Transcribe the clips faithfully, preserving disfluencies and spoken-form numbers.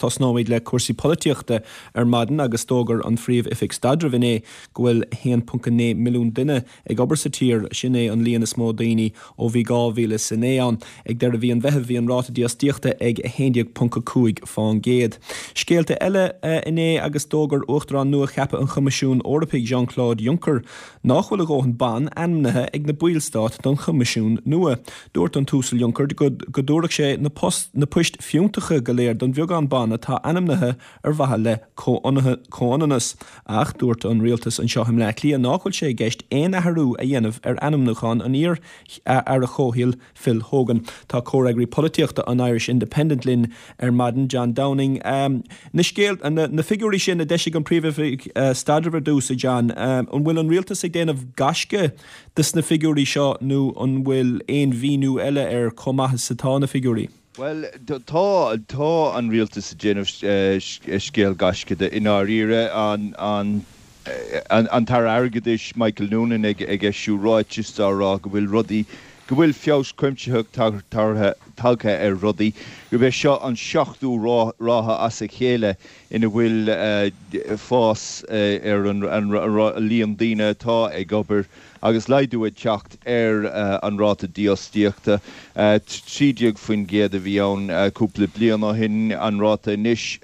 tasnáid le cuasaí políochta ar maidin agus tógar an phríomh ifig stadra vinné gohfuil one point five milliún duine ag obair sa tír sinné an líana is mó daoine ó bhí gámhíle san éan ag deir a bhí an bheitheh hí an ráta díostíochta ag one point five fáin géad. Scéalta eile inné agus tógar uachtarán nua cheappa an Chumaisiún Eorpaigh Jean-Claude Juncker nachhfuil a ggóhan ban anmnathe ag na Buailstát don Chumaisiún nua. Dúirt an túsal Juncker go dúireach sé na post na puist fiúntacha go léir don bheagán ban atá anamnathe ar bhaithe le cóananas. Ach dúirt an rialtas an seo himle lí nachhfuil sé gceist éon athrú a dhéanamh ar anamnachán an ír ar a chóthíil Phil Hogan. Tá córagraí políochta an Irish Independent linn ar maidin John Downing. Um, na scéal na, na figurí sin na deise an príomh uh, stadra dúsa John um, an bhfuil an rialtas ag déanamh gasce dus na figurí seo nó an bhfuil éon bhíú eile ar commaithe satá na figurí. Well, tá tá an rialtas a déanamh scéal gasce de inar ire an an an an tar airgeadis Michael Noonan ag ag siú ráitiste rá go bhfuil rudaí go bhfuil fios cuimseach tartha talcha ar rudaí go bheith seo an seachtú rátha as a chéile ina bhfuil fás ar an líon daoine tá ag obair agus leidú teacht ar an ráta díostíochta trídeag faoin géad a bhí ann cúpla bliana hin an ráta níis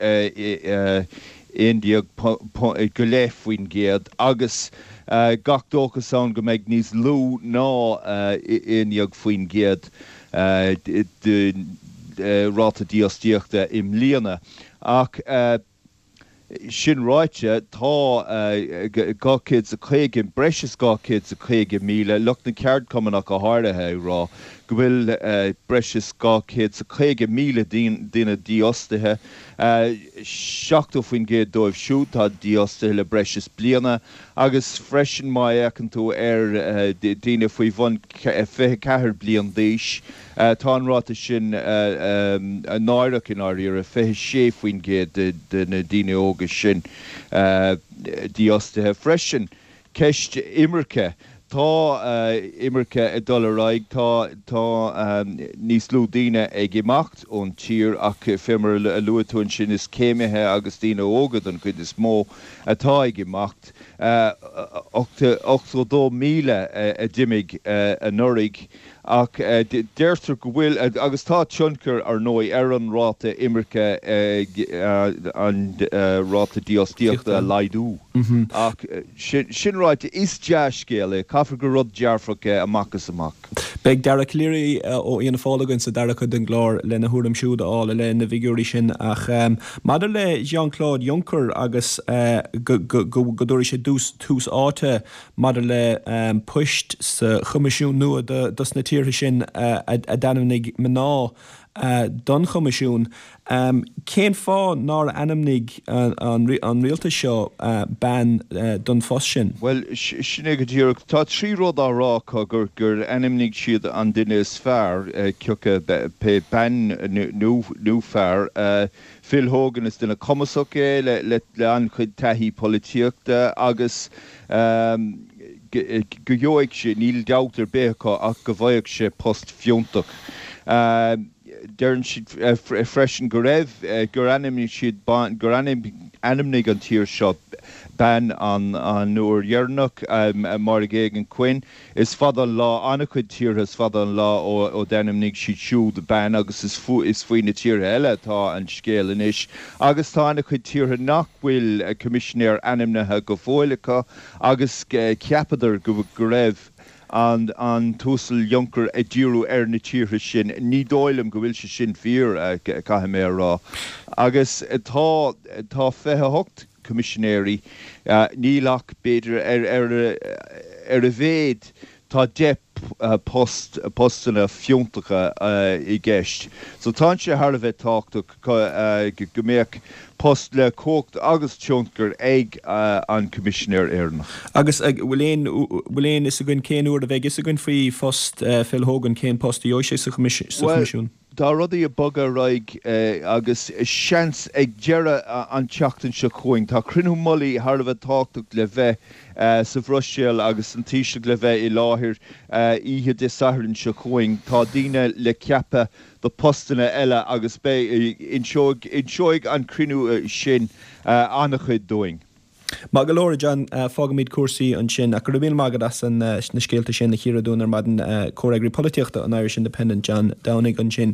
Indiag go léh faoin géad agus uh, gach dóchas an go méid níos lú ná uh, Indiag faoin géad uh, de uh, ráta díostíochta im líana ach uh, sin ráite tá gácéad a chéige breis gácéad a chéige míle lucht na ceart cumanach a háirithe rá go bhfuil uh, breis gácéad a chéige míle duine díostathe uh, seachtó faoin géad dóibh siú tá díostathe le breis bliana agus freisin mai echan tú ar uh, duine faoi bhain fithe cethir blian díis uh, tá an ráta sin uh, um, a náireach in áirí a fithe sé faoin géad de na duine óga sin uh, díostathe freisin ceist imirce tá uh, imirce i dul raig tá tá um, níos lú daoine ag imacht ón tír ach fimar a luatún sin is céimethe agus daoine ógad an chud is mó atá ag imacht ochtó míle a dimig a nurig ach uh, deirtar go bhfuil uh, agus tá tionchar ar nói ar an ráta imirce uh, uh, an uh, ráta díostíochta laidú mm-hmm. ach uh, sin, sin ráite is deascéile caithfar go rud dearfracha amachchas amach. Beg Dara Cleary ó íana fálagann sa Dara chud an glár le na thuaim siúda ála le na figurí sin ach um, maidir le Jean-Claude Juncker agus uh, godúir sé dús tús áte maidir le um, puist sa Chumaisiún nua dus na tíortha sin uh, a, a danamnig mná uh, don Chumaisiún. Um, cén fá ná anamnig uh, an, an rialta seo uh, ban uh, don fós sin? Well, sinna go dtíreach tá trí rud á rá gur gur anamnig siad an duine is fearr uh, ceocha pe ban nó fearr uh, Phil Hogan is duna cumasach le, le, le an chud taithí políochta agus um, go dheoigh sé níl deachtar bécha ach go bhaigh sé post fiúntach. Uh, Dearan siad uh, freisin go raibh uh, gur animnig siad gur animnig an tír seo ban an an nuair dhearnach um, mar géig an cuin is fada lá anna chud tír is fada an lá ó ó danimnig siad siú de ban agus is fu is faoin na tír eile tá an scéal inis agus tá anna chud tír nach bhfuil uh, commissionéir animnathe go fóilecha agus uh, ceapadar go go raibh an an túsal Juncker a ddíú ar na tíortha sin ní dóilm go bhfuil se sin fíor uh, caitheadh mé rá agus tá tá fethe hocht commissionéirí uh, nílach beidir ar ar ar a bhéad tá depp uh, post postanna fiúntacha uh, i gceist. So tá sé thar a bheith táchtach uh, go méoch post le cócht agus tionchar ag uh, an commissionéir éirnach. Agus bhfuil éon is a gin céanúir a bheith is a gin faoi fost uh, Phil Hogan cén post a dheois sé sa comisiún? dá rudaí a bog a raig agus seans ag dearad an teachtain se chuing. Tá crinú molí tharbh táchtach le bheith sa bhroisiil agus an tíise le bheith i láthir ihe de saharann se chuing. Tá daoine le ceappa do postanna eile agus bé in seoig an crinú sin annach chuid doing. Má go leir John fágamíd cuasaí an sin a gur bhíon mágad as an na scéalta sin na chiaadún ar maidin córaigrí políochta an Irish Independent John Downing an sin